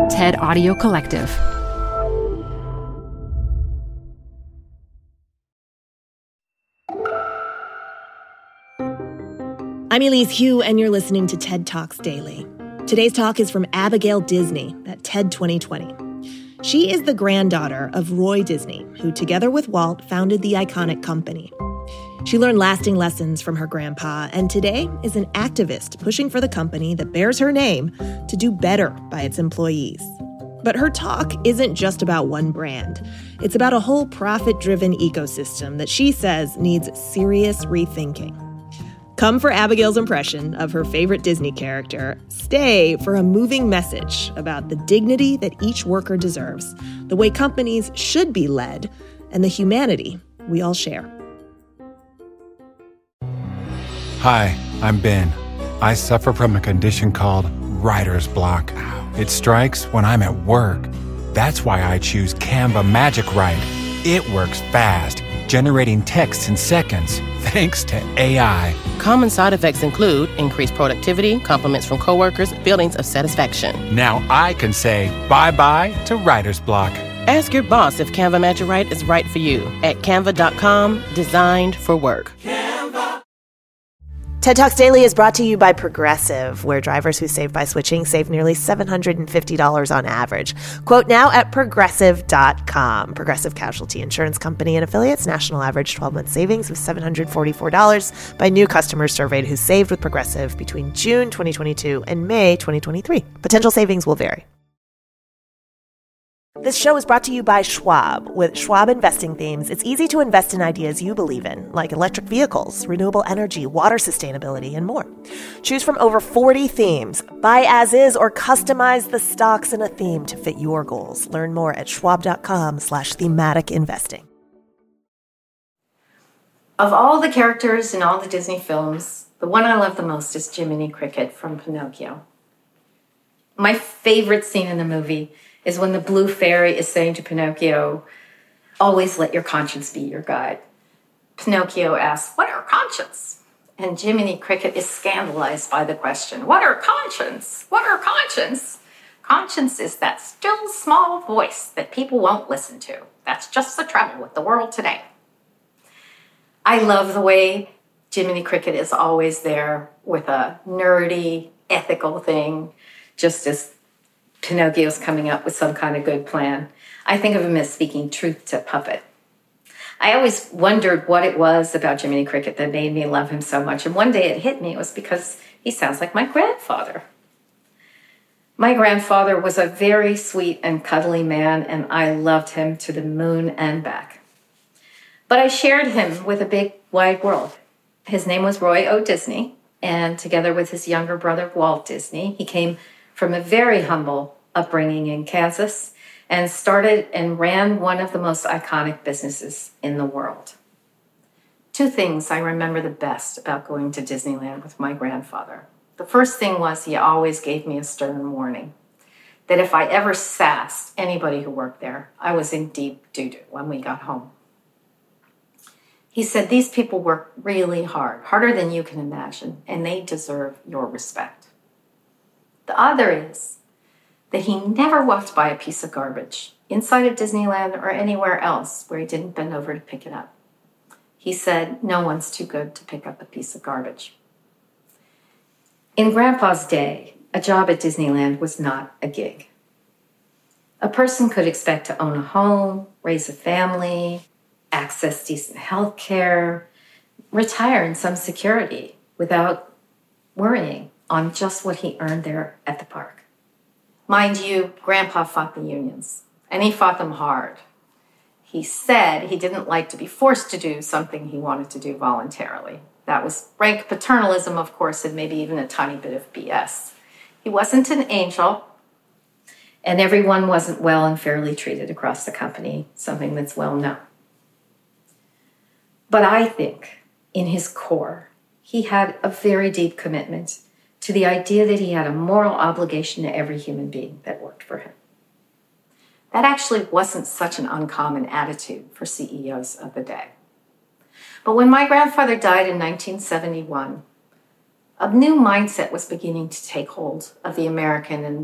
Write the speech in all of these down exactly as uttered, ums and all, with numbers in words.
TED Audio Collective. I'm Elise Hu, and you're listening to TED Talks Daily. Today's talk is from Abigail Disney at TED twenty twenty. She is the granddaughter of Roy Disney, who, together with Walt, founded the iconic company. She learned lasting lessons from her grandpa, and today is an activist pushing for the company that bears her name to do better by its employees. But her talk isn't just about one brand. It's about a whole profit-driven ecosystem that she says needs serious rethinking. Come for Abigail's impression of her favorite Disney character. Stay for a moving message about the dignity that each worker deserves, the way companies should be led, and the humanity we all share. Hi, I'm Ben. I suffer from a condition called writer's block. It strikes when I'm at work. That's why I choose Canva Magic Write. It works fast, generating text in seconds, thanks to A I. Common side effects include increased productivity, compliments from coworkers, feelings of satisfaction. Now I can say bye-bye to writer's block. Ask your boss if Canva Magic Write is right for you at canva dot com, designed for work. TED Talks Daily is brought to you by Progressive, where drivers who save by switching save nearly seven hundred fifty dollars on average. Quote now at progressive dot com. Progressive Casualty Insurance Company and affiliates. National average twelve-month savings of seven hundred forty-four dollars by new customers surveyed who saved with Progressive between June twenty twenty-two and May twenty twenty-three. Potential savings will vary. This show is brought to you by Schwab. With Schwab investing themes, it's easy to invest in ideas you believe in, like electric vehicles, renewable energy, water sustainability, and more. Choose from over forty themes. Buy as is or customize the stocks in a theme to fit your goals. Learn more at schwab dot com slash thematic investing. Of all the characters in all the Disney films, the one I love the most is Jiminy Cricket from Pinocchio. My favorite scene in the movie is when the blue fairy is saying to Pinocchio, "Always let your conscience be your guide." Pinocchio asks, "What are conscience?" And Jiminy Cricket is scandalized by the question. "What are conscience? What are conscience?" Conscience is that still small voice that people won't listen to. That's just the trouble with the world today. I love the way Jiminy Cricket is always there with a nerdy, ethical thing, just as Pinocchio's coming up with some kind of good plan. I think of him as speaking truth to Puppet. I always wondered what it was about Jiminy Cricket that made me love him so much. And one day it hit me. It was because he sounds like my grandfather. My grandfather was a very sweet and cuddly man, and I loved him to the moon and back. But I shared him with a big, wide world. His name was Roy O. Disney, and together with his younger brother, Walt Disney, he came from a very humble upbringing in Kansas and started and ran one of the most iconic businesses in the world. Two things I remember the best about going to Disneyland with my grandfather. The first thing was he always gave me a stern warning that if I ever sassed anybody who worked there, I was in deep doo-doo when we got home. He said, "These people work really hard, harder than you can imagine, and they deserve your respect." The other is that he never walked by a piece of garbage inside of Disneyland or anywhere else where he didn't bend over to pick it up. He said, "No one's too good to pick up a piece of garbage." In Grandpa's day, a job at Disneyland was not a gig. A person could expect to own a home, raise a family, access decent health care, retire in some security without worrying on just what he earned there at the park. Mind you, Grandpa fought the unions, and he fought them hard. He said he didn't like to be forced to do something he wanted to do voluntarily. That was rank paternalism, of course, and maybe even a tiny bit of B S. He wasn't an angel, and everyone wasn't well and fairly treated across the company, something that's well known. But I think, in his core, he had a very deep commitment to the idea that he had a moral obligation to every human being that worked for him. That actually wasn't such an uncommon attitude for C E Os of the day. But when my grandfather died in nineteen seventy-one, a new mindset was beginning to take hold of the American and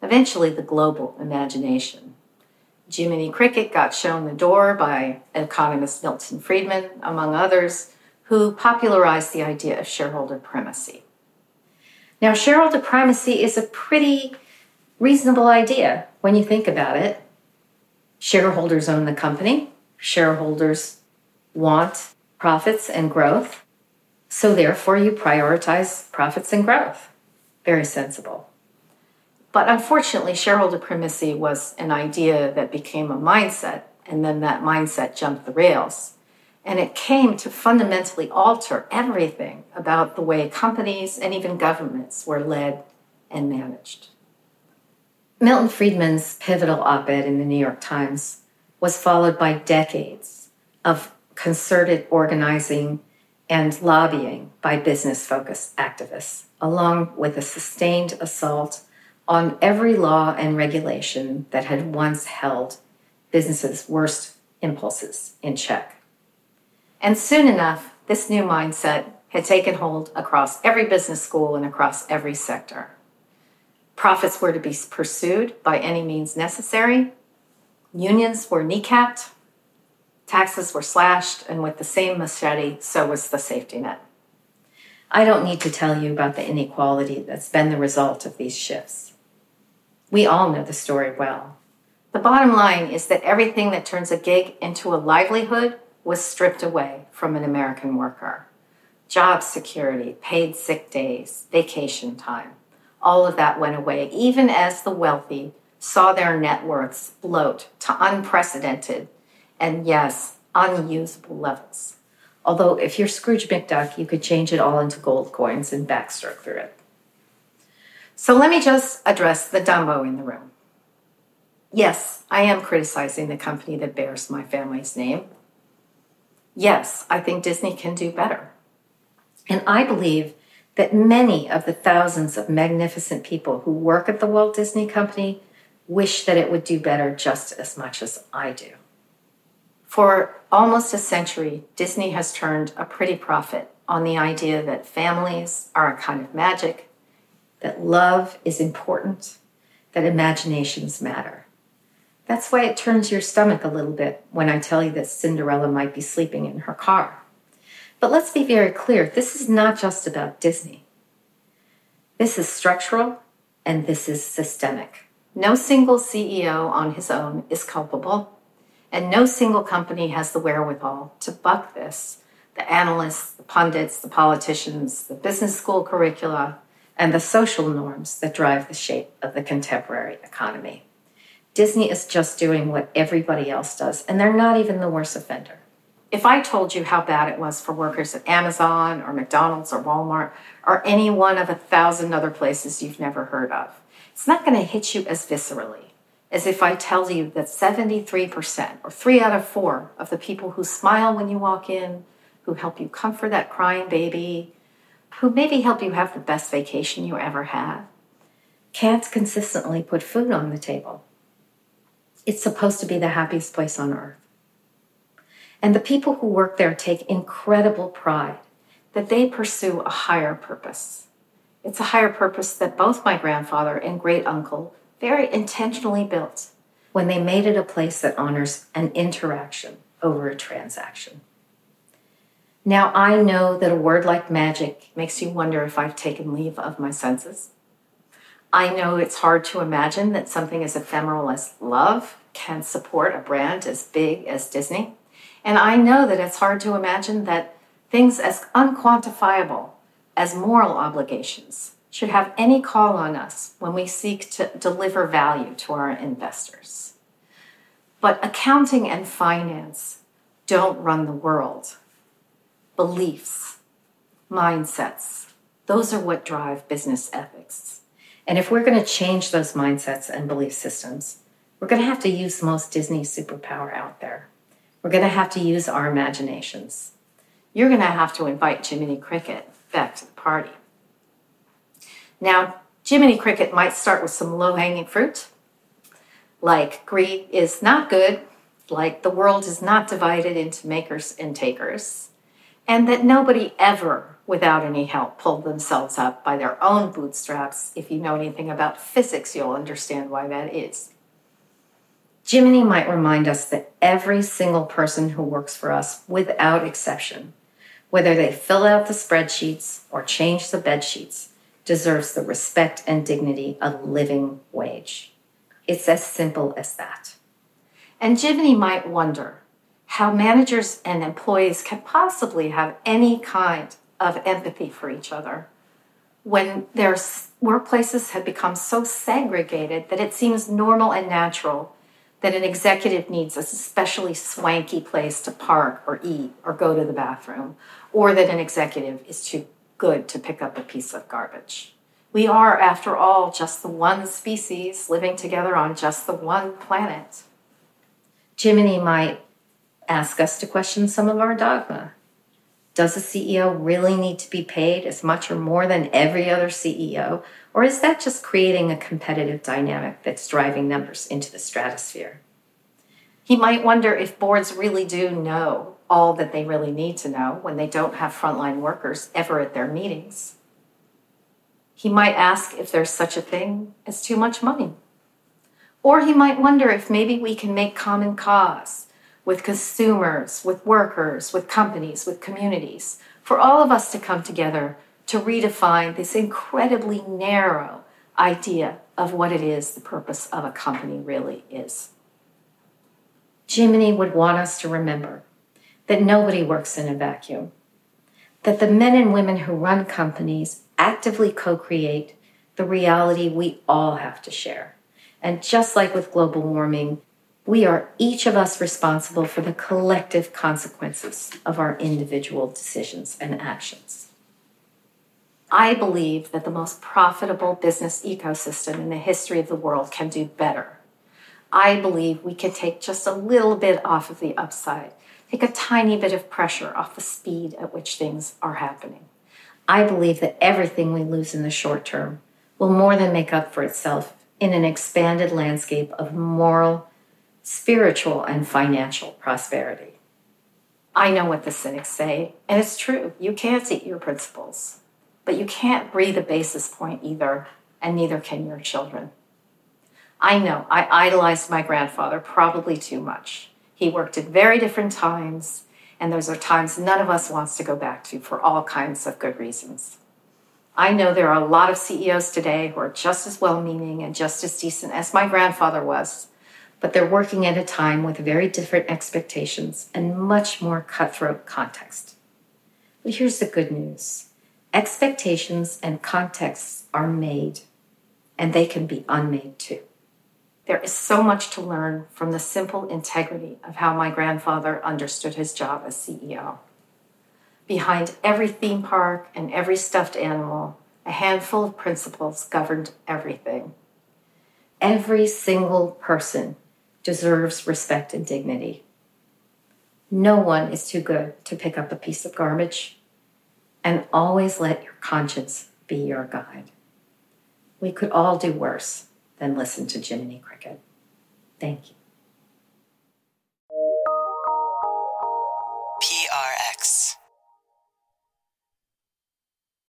eventually the global imagination. Jiminy Cricket got shown the door by economist Milton Friedman, among others, who popularized the idea of shareholder primacy. Now, shareholder primacy is a pretty reasonable idea when you think about it. Shareholders own the company. Shareholders want profits and growth. So therefore, you prioritize profits and growth. Very sensible. But unfortunately, shareholder primacy was an idea that became a mindset, and then that mindset jumped the rails. And it came to fundamentally alter everything about the way companies and even governments were led and managed. Milton Friedman's pivotal op-ed in the New York Times was followed by decades of concerted organizing and lobbying by business-focused activists, along with a sustained assault on every law and regulation that had once held businesses' worst impulses in check. And soon enough, this new mindset had taken hold across every business school and across every sector. Profits were to be pursued by any means necessary. Unions were kneecapped. Taxes were slashed, and with the same machete, so was the safety net. I don't need to tell you about the inequality that's been the result of these shifts. We all know the story well. The bottom line is that everything that turns a gig into a livelihood was stripped away from an American worker. Job security, paid sick days, vacation time, all of that went away, even as the wealthy saw their net worths bloat to unprecedented and, yes, unusable levels. Although if you're Scrooge McDuck, you could change it all into gold coins and backstroke through it. So let me just address the Dumbo in the room. Yes, I am criticizing the company that bears my family's name. Yes, I think Disney can do better. And I believe that many of the thousands of magnificent people who work at the Walt Disney Company wish that it would do better just as much as I do. For almost a century, Disney has turned a pretty profit on the idea that families are a kind of magic, that love is important, that imaginations matter. That's why it turns your stomach a little bit when I tell you that Cinderella might be sleeping in her car. But let's be very clear, this is not just about Disney. This is structural and this is systemic. No single C E O on his own is culpable, and no single company has the wherewithal to buck this. The analysts, the pundits, the politicians, the business school curricula, and the social norms that drive the shape of the contemporary economy. Disney is just doing what everybody else does, and they're not even the worst offender. If I told you how bad it was for workers at Amazon or McDonald's or Walmart or any one of a thousand other places you've never heard of, it's not going to hit you as viscerally as if I tell you that seventy-three percent or three out of four of the people who smile when you walk in, who help you comfort that crying baby, who maybe help you have the best vacation you ever had, can't consistently put food on the table. It's supposed to be the happiest place on earth. And the people who work there take incredible pride that they pursue a higher purpose. It's a higher purpose that both my grandfather and great uncle very intentionally built when they made it a place that honors an interaction over a transaction. Now, I know that a word like magic makes you wonder if I've taken leave of my senses. I know it's hard to imagine that something as ephemeral as love can support a brand as big as Disney. And I know that it's hard to imagine that things as unquantifiable as moral obligations should have any call on us when we seek to deliver value to our investors. But accounting and finance don't run the world. Beliefs, mindsets, those are what drive business ethics. And if we're going to change those mindsets and belief systems, we're going to have to use the most Disney superpower out there. We're going to have to use our imaginations. You're going to have to invite Jiminy Cricket back to the party. Now, Jiminy Cricket might start with some low-hanging fruit, like greed is not good, like the world is not divided into makers and takers, and that nobody ever without any help, pulled themselves up by their own bootstraps. If you know anything about physics, you'll understand why that is. Jiminy might remind us that every single person who works for us, without exception, whether they fill out the spreadsheets or change the bed sheets, deserves the respect and dignity of a living wage. It's as simple as that. And Jiminy might wonder how managers and employees can possibly have any kind of empathy for each other when their workplaces have become so segregated that it seems normal and natural that an executive needs a especially swanky place to park or eat or go to the bathroom, or that an executive is too good to pick up a piece of garbage. We are, after all, just the one species living together on just the one planet. Jiminy might ask us to question some of our dogma. Does a C E O really need to be paid as much or more than every other C E O? Or is that just creating a competitive dynamic that's driving numbers into the stratosphere? He might wonder if boards really do know all that they really need to know when they don't have frontline workers ever at their meetings. He might ask if there's such a thing as too much money. Or he might wonder if maybe we can make common cause with consumers, with workers, with companies, with communities, for all of us to come together to redefine this incredibly narrow idea of what it is the purpose of a company really is. Jiminy would want us to remember that nobody works in a vacuum, that the men and women who run companies actively co-create the reality we all have to share. And just like with global warming, we are each of us responsible for the collective consequences of our individual decisions and actions. I believe that the most profitable business ecosystem in the history of the world can do better. I believe we can take just a little bit off of the upside, take a tiny bit of pressure off the speed at which things are happening. I believe that everything we lose in the short term will more than make up for itself in an expanded landscape of moral, spiritual, and financial prosperity. I know what the cynics say, and it's true. You can't eat your principles, but you can't breathe a basis point either, and neither can your children. I know I idolized my grandfather probably too much. He worked at very different times, and those are times none of us wants to go back to for all kinds of good reasons. I know there are a lot of C E Os today who are just as well-meaning and just as decent as my grandfather was, but they're working at a time with very different expectations and much more cutthroat context. But here's the good news. Expectations and contexts are made, and they can be unmade too. There is so much to learn from the simple integrity of how my grandfather understood his job as C E O. Behind every theme park and every stuffed animal, a handful of principles governed everything. Every single person deserves respect and dignity. No one is too good to pick up a piece of garbage, and always let your conscience be your guide. We could all do worse than listen to Jiminy Cricket. Thank you.